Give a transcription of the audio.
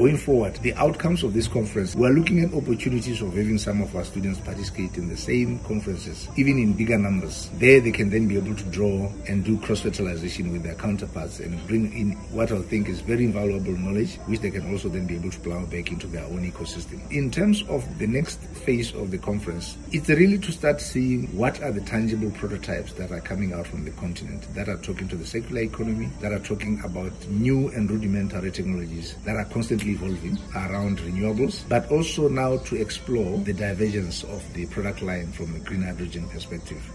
going forward, the outcomes of this conference, we're looking at opportunities of having some of our students participate in the same conferences, even in bigger numbers. There they can then be able to draw and do cross-fertilization with their counterparts and bring in what I think is very invaluable knowledge, which they can also then be able to plow back into their own ecosystem. In terms of the next phase of the conference, it's really to start seeing what are the tangible prototypes that are coming out from the continent, that are talking to the circular economy, that are talking about new and rudimentary technologies that are constantly evolving around renewables, but also now to explore the divergence of the product line from a green hydrogen perspective.